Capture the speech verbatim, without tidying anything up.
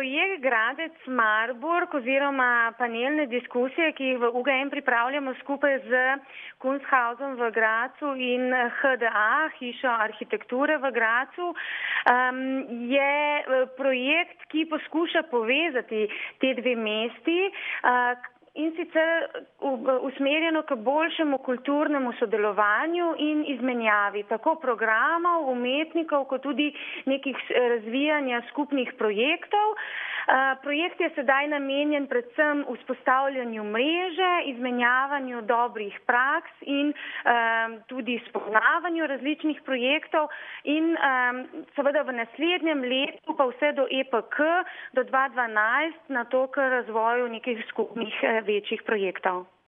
projekt Gradec Marburg oziroma panelne diskusije, ki jih v U G M pripravljamo skupaj z Kunsthausom v Grazu in H D A, Hišo arhitekture v Grazu, je projekt, ki poskuša povezati te dve mesti, in sicer usmerjeno k boljšemu kulturnemu sodelovanju in izmenjavi tako programov, umetnikov, kot tudi nekih razvijanja skupnih projektov. Projekt je sedaj namenjen predvsem vzpostavljanju mreže, izmenjavanju dobrih praks in tudi spoznavanju različnih projektov in seveda v naslednjem letu pa vse do E P K do dva dvanajst na to k razvoju nekih skupnih večjih projektov.